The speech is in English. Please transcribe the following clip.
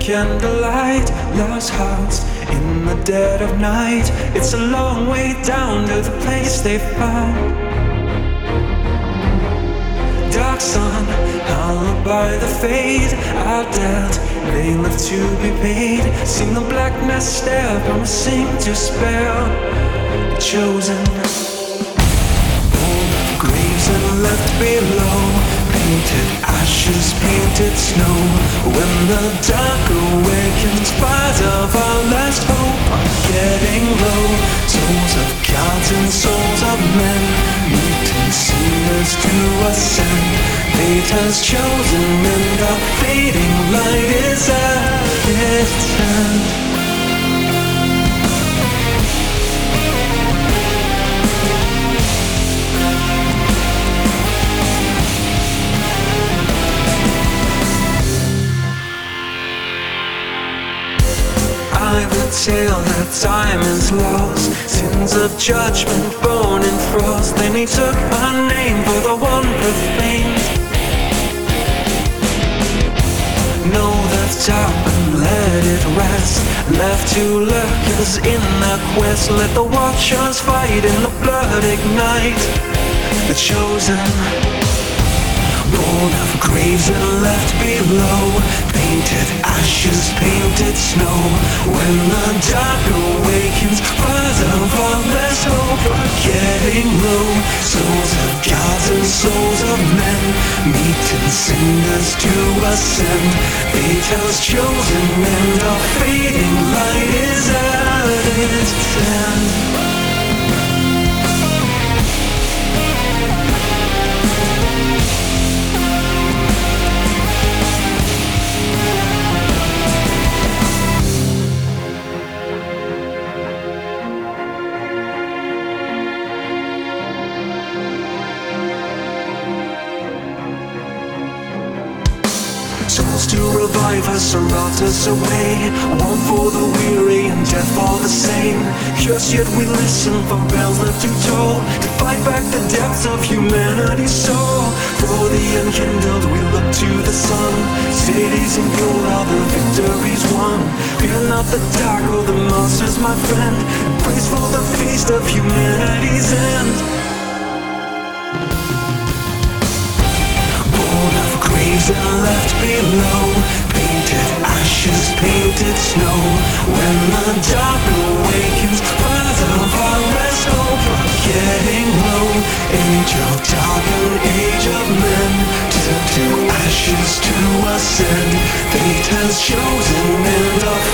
candlelight, lost hearts in the dead of night. It's a long way down to the place they found. Dark sun, hallowed by the fade. I doubt they live to be paid. Seen the blackness stare, promising to spare the chosen. Old graves and left below, painted ashes, painted snow. When the dark awakens, fires of our last hope are getting low. Souls of gods and souls of men, meeting sinners to ascend. Fate has chosen and the fading light is at its end. I would tell that time is lost, sins of judgment born in frost. Then he took my name for the one profaned. Know the top and let it rest, left to lurkers in their quest. Let the watchers fight in the blood ignite the chosen. Born of graves and left below, painted ashes, painted snow. When the dark awakens, fires of our last hope are getting low. Souls of gods and souls of men, meeting sinners to ascend. Fate has chosen and our fading light is at its end. Souls to revive us or rout us away. One for the weary and death for the sane. Just yet we listen for bells left to toll, to fight back the depths of humanity's soul. For the unkindled we look to the sun. Cities in gold, all the victories won. Fear not the dark or the monsters, my friend. Praise for the feast of humanity's end. Graves and left below, painted ashes, painted snow. When the dark awakens, fires of our last hope are getting low. Age of dark and age of men, turn to ashes to ascend. Fate has chosen and our